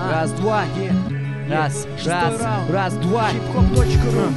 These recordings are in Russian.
Раз, два, раз, два. Hip-hop.ru.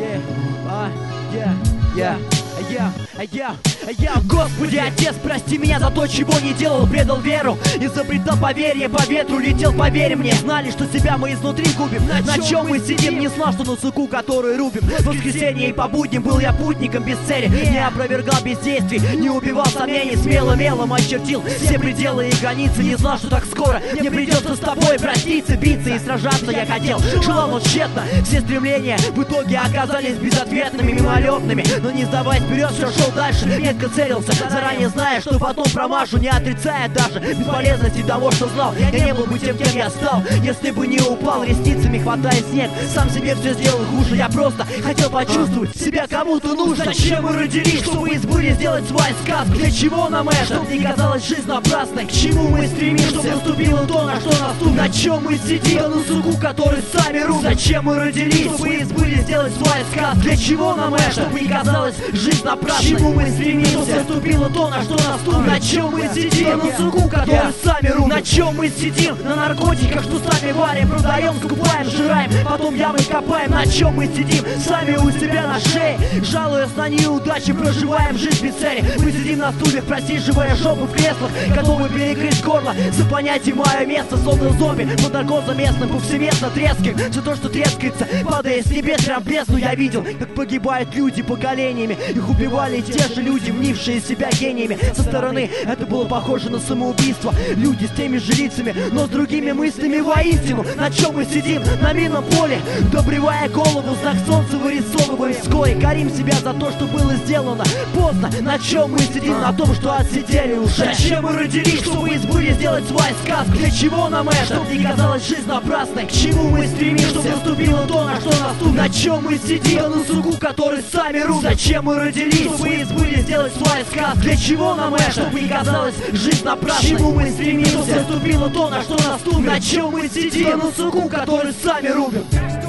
Господи, Отец, прости меня за то, чего не делал, предал веру, изобретал поверье, по ветру летел, поверь мне. Знали, что себя мы изнутри губим. На чем мы сидим, не знал, что на суку, которую рубим. В воскресенье и по будням был я путником без цели. Не опровергал бездействий, не убивал сомнений, смело мелом очертил все пределы и границы. Не знал, что так скоро мне придется с тобой проститься, биться и сражаться я хотел. Желал, но тщетно, все стремления в итоге оказались безответными, мимолетными. Но не сдаваясь вперед, все шел дальше, метко целился, заранее зная, что потом промашу, не отрицая даже бесполезности того, что знал. Я не был бы тем, кем я стал, если бы не упал, ресницами хватая снег. Сам себе все сделал хуже, я просто хотел почувствовать себя кому-то нужно. Зачем мы родились, чтобы из бури сделать свой сказ? Для чего нам это? Чтоб не казалась жизнь напрасной. К чему мы стремимся? Чтоб наступило то, на что наступит. На чем мы сидим? Да на суку, который сами рубим. Зачем мы родились, чтобы из бури сделать свой сказ? Для чего нам это? Чтоб не казалась жизнь напрасной. К чему мы стремимся? Чтоб наступило то, на что наступит. На чем мы сидим? Да на суку, который сами рубим. На чем мы сидим? На наркотиках, что сами варим, продаем, скупаем, жираем, потом ямы копаем. На чем мы сидим? Сами у себя на шее, жалуясь на неудачи, проживаем жизнь без цели. Мы сидим на стульях, просиживая жопу в креслах, готовы перекрыть горло за понятие мое место. Словно зомби под наркозом местным, повсеместно треским. Все то, что трескается, падая с небес прям в бездну. Я видел, как погибают люди поколениями. Их убивали те же люди, мнившие себя гениями. Со стороны это было похоже на самоубийство. Люди с теми же лицами, но с другими мыслями воистину. На чем мы сидим? На минном поле, добривая голову, знак солнца вырисовываем вскоре. Корим себя за то, что было сделано поздно. На чем мы сидим? На том, что отсидели уже. Зачем мы родились, чтобы из бури сделать свой сказ? Для чего нам это? Чтоб не казалась жизнь напрасной. К чему мы стремимся? Чтоб наступило то, на что наступит. На чем мы сидим? Да на суку, который сами рубим. Зачем мы родились, чтобы из бури сделать свой сказ? Для чего нам это? Чтоб не казалась жизнь напрасной. К чему мы стремимся? Чтоб наступило то, на что наступит. На чем мы сидим? Да на суку, который сами рубим.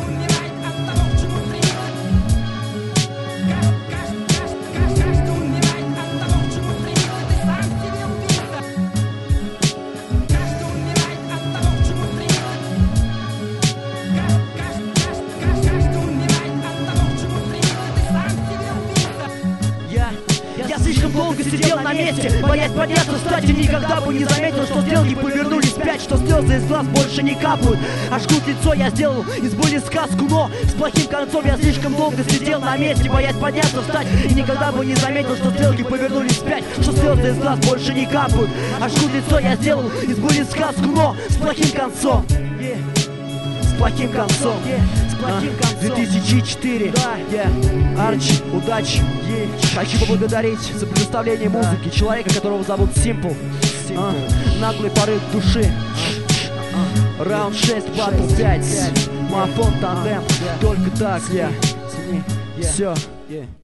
Я слишком долго сидел на месте, боясь подняться, встать, и никогда бы не заметил, что стрелки повернулись вспять, что слезы из глаз больше не капают, а жгут лицо. Я сделал из боли сказку, но с плохим концом. Я слишком долго сидел на месте, боясь подняться, встать, и никогда бы не заметил, что стрелки повернулись вспять, что слезы из глаз больше не капают, а жгут лицо. Я сделал из боли сказку, но с плохим концом. С плохим концом. 2004. Арчи, удачи. Хочу поблагодарить за предоставление музыки человека, которого зовут Simple. Наглый порыв души. Раунд 6, батл 5. Мафон, тандем. Только так. Все.